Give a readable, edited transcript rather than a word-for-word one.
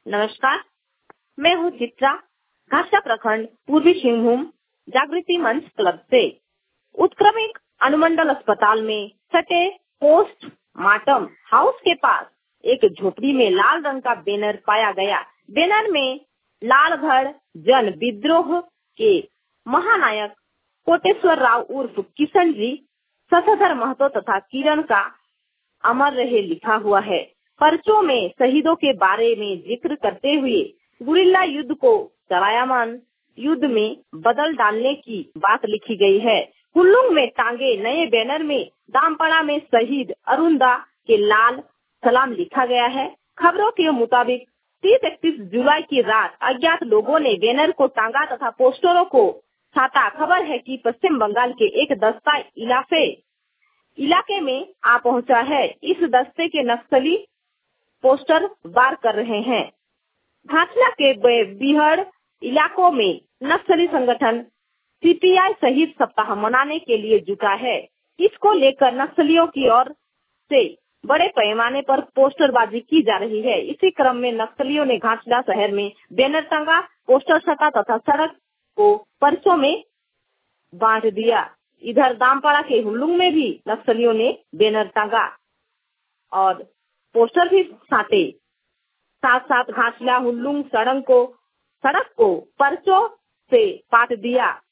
नमस्कार, मैं हूँ चित्रा, घाटला प्रखंड पूर्वी सिंहभूम जागृति मंच क्लब से। उत्क्रमिक अनुमंडल अस्पताल में सटे पोस्ट मार्टम हाउस के पास एक झोपड़ी में लाल रंग का बैनर पाया गया। बैनर में लालगढ़ जन विद्रोह के महानायक कोटेश्वर राव उर्फ किशन जी, शशधर महतो तथा किरण का अमर रहे लिखा हुआ है। पर्चों में शहीदों के बारे में जिक्र करते हुए गुरिल्ला युद्ध को चलायमान युद्ध में बदल डालने की बात लिखी गई है। हुल्लुंग में टांगे नए बैनर में दामपड़ा में शहीद अरुणदा के लाल सलाम लिखा गया है। खबरों के मुताबिक 30-31 जुलाई की रात अज्ञात लोगों ने बैनर को टांगा तथा पोस्टरों को छाता। खबर है कि पश्चिम बंगाल के एक दस्ता इलाके में आ पहुंचा है। इस दस्ते के नक्सली पोस्टर वार कर रहे हैं। घाटला के बिहड़ इलाकों में नक्सली संगठन सीपीआई शहीद सप्ताह मनाने के लिए जुटा है। इसको लेकर नक्सलियों की ओर से बड़े पैमाने पर पोस्टरबाजी की जा रही है। इसी क्रम में नक्सलियों ने घाटला शहर में बैनर टांगा, पोस्टर सटा तथा सड़क को पर्चों में बांट दिया। इधर दामपड़ा के हुल्लुंग में भी नक्सलियों ने बैनर टांगा और पोस्टर भी साटे। साथ साथ घाटला हुल्लुंग सड़क को पर्चों से पाट दिया।